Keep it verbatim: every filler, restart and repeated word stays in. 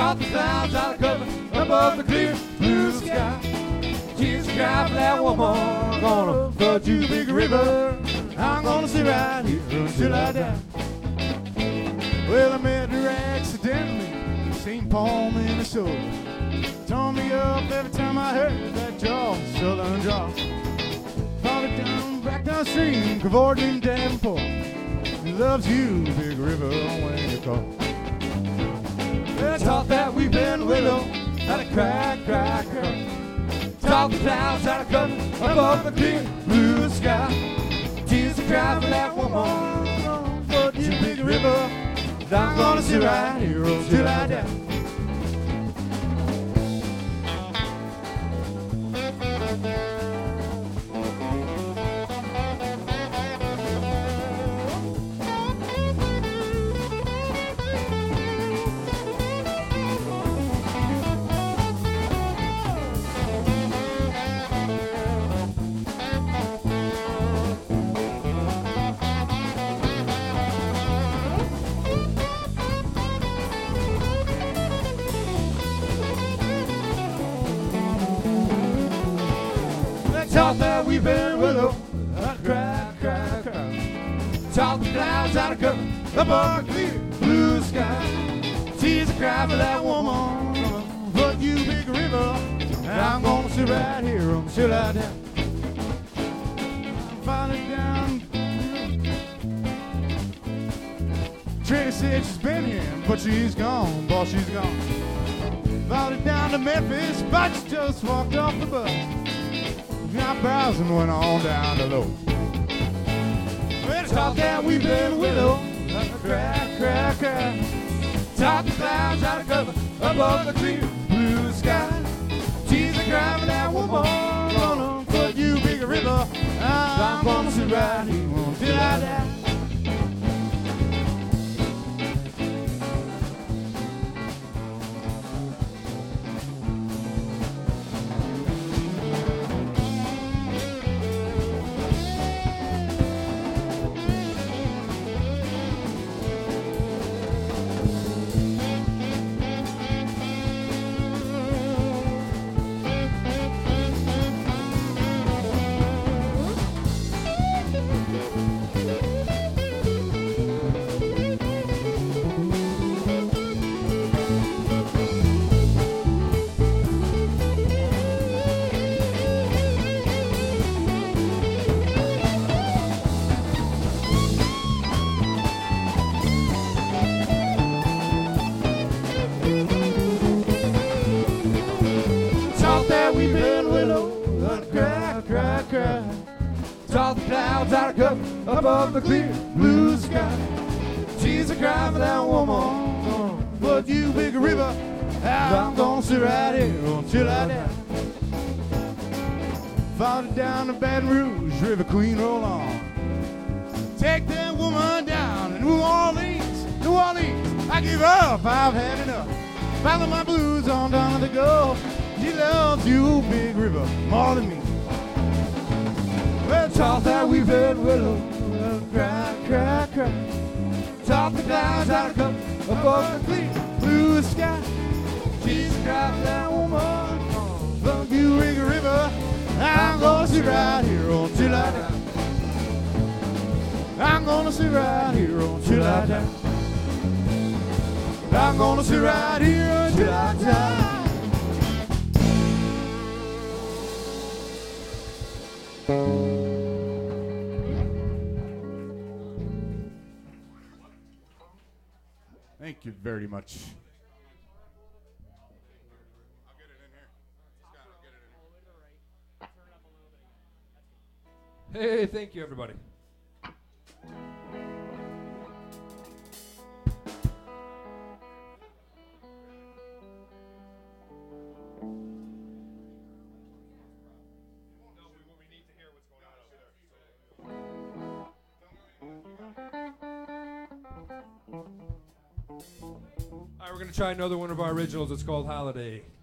Talk the clouds out of cover above the clear blue sky. Tears cry for that woman. I'm gonna flood you, big river. I'm gonna sit right here until I die. Well, I met her accidentally, Saint Paul, Minnesota. Tore me up every time I heard that jaw, southern draw. Followed down, back downstream, cavorted in Davenport. He loves you, big river, when you call. Well, I thought that we've been willow, had a crack, crack, crack. Talk the clouds out of cover above the clear blue sky. Tears are cry for that woman, but you big river. I'm gonna sit right here until I die. Talk that we've been willow, cry, cry, cry. Talk the clouds out of cover above the clear blue sky. Tears cry for that woman, but you big river. I'm gonna sit right here until I die. I'm finally down. Tracy said she's been here, but she's gone, boss, she's gone. Followed down to Memphis, but she just walked off the bus. Now browsing went on down the low. Well, talk that we've been willow, cry, cry, cry. Talk the clouds out of cover above the clear blue sky. Tears are crying for that woman, gonna put you big river. I'm gonna sit right here until I die. We've been willow, cry, cry, cry. Talk the clouds out of cover above the clear blue sky. Tears are crying for that woman, but you big river. I'm gonna sit right here until I die. Followed down the Baton Rouge, River Queen, roll on. Take that woman down to New Orleans, New Orleans. I give up, I've had enough. Follow my blues on down to the Gulf. She loves you, big river, more than me. Well, talk that we've had willow, cry, cry, cry. Talk the clouds out of cover above the clear blue sky. She's a cry for that woman, fuck you, big river. I'm gonna sit right here until I die. I'm gonna sit right here until I die. I'm gonna sit right here until I die. Thank you very much. Hey, thank you, everybody. All right, we're going to try another one of our originals. It's called Holiday.